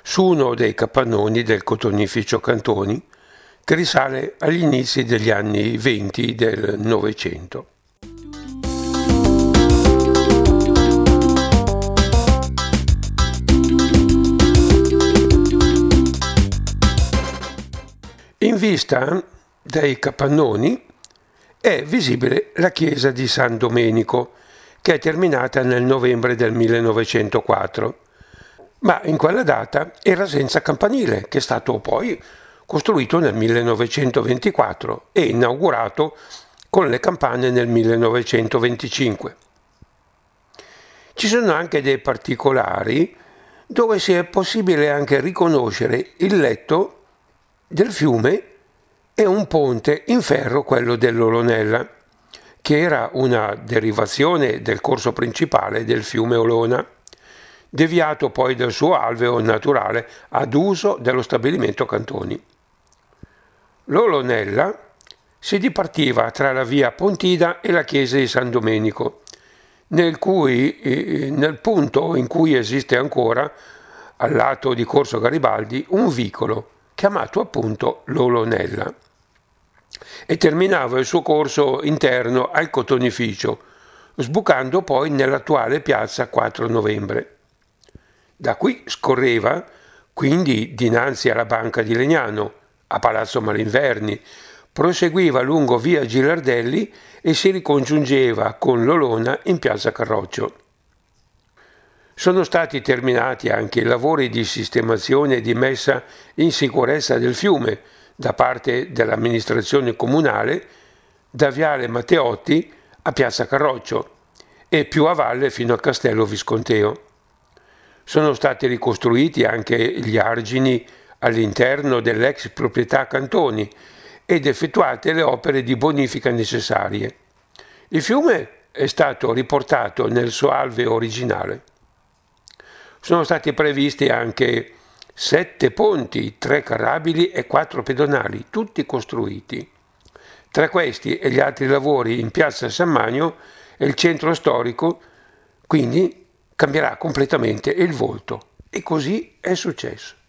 su uno dei capannoni del cotonificio Cantoni, che risale agli inizi degli anni '20 del Novecento. In vista dai capannoni è visibile la chiesa di San Domenico, che è terminata nel novembre del 1904, ma in quella data era senza campanile, che è stato poi costruito nel 1924 e inaugurato con le campane nel 1925. Ci sono anche dei particolari dove si è possibile anche riconoscere il letto del fiume e un ponte in ferro, quello dell'Olonella, che era una derivazione del corso principale del fiume Olona, deviato poi dal suo alveo naturale ad uso dello stabilimento Cantoni. L'Olonella si dipartiva tra la via Pontida e la chiesa di San Domenico, nel punto in cui esiste ancora, al lato di Corso Garibaldi, un vicolo chiamato appunto l'Olonella, e terminava il suo corso interno al cotonificio, sbucando poi nell'attuale piazza 4 Novembre. Da qui scorreva, quindi dinanzi alla Banca di Legnano, a Palazzo Malinverni, proseguiva lungo via Gilardelli e si ricongiungeva con l'Olona in piazza Carroccio. Sono stati terminati anche i lavori di sistemazione e di messa in sicurezza del fiume da parte dell'amministrazione comunale, da viale Matteotti a piazza Carroccio e più a valle fino al castello Visconteo. Sono stati ricostruiti anche gli argini all'interno dell'ex proprietà Cantoni ed effettuate le opere di bonifica necessarie. Il fiume è stato riportato nel suo alveo originale. Sono stati previsti anche 7 ponti, 3 carrabili e 4 pedonali, tutti costruiti. Tra questi e gli altri lavori in piazza San Magno e il centro storico, quindi cambierà completamente il volto. E così è successo.